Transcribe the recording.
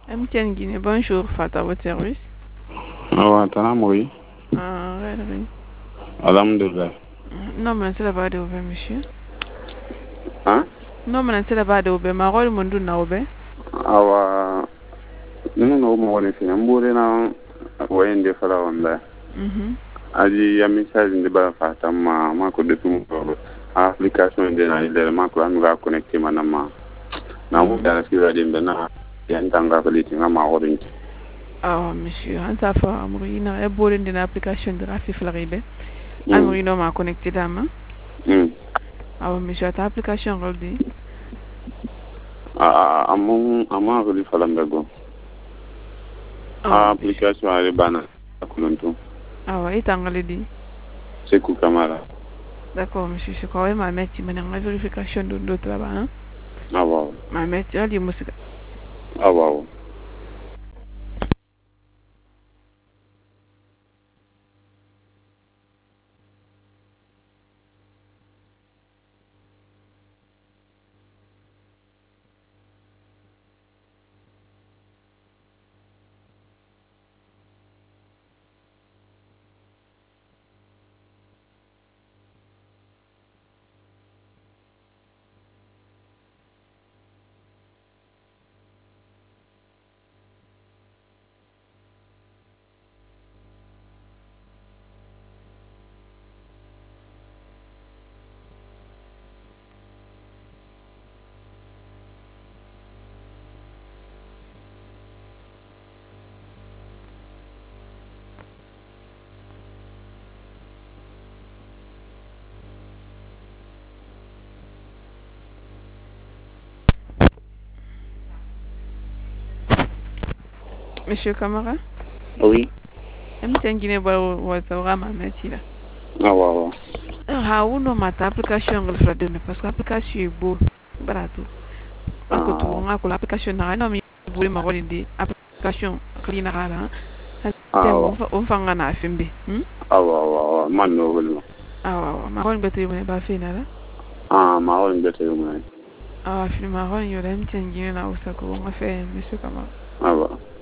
MTN Guinée, bonjour, Fata, votre service. Oui. Ah, oui. Alhamdulillah. Non, mais c'est la bas de ouvert, monsieur. Hein? Non, mais c'est la bas de ouvert. Ma rôle, mon doux, n'a ouvert. Awa, nunu no mo woni fi ambure na wayende fala wanda. Aji ya message ndi ba fata ma ko de tum ko application de na ile ma ko anu ga connecter manama. Na mo ya si radio na ya ntanga ko liti na ma orin. Ah, monsieur, on t'a fait amourir na e bolen d'une application de Rafi Flaribe. Amourir no ma connecté dama. Ah, monsieur, ta application rôle di. Amma ko li fala mbago. Application ale bana kuluntu. Ah, ouais, t'angale di. C'est coup Kamara. D'accord, monsieur, je crois ma mère qui m'a la vérification de l'autre là-bas, hein. Ah, wow. Ma mère, tu as dit, monsieur. Ah, wow. Monsieur Camara? Oui. MTN Guinée, ma mère, là. Ah, wow. Ah, uno mata application ngol fra deme parce que application est beau barato. Ako tu ngako application na no mi buri ma wali di application klina kala. On fanga na fimbe. Awa man no wala. Awa ma wali beto yone ba fina la. Ma wali beto yone. Awa fi ma wali yore MTN Guinée na usako nga fe monsieur Kama. Awa.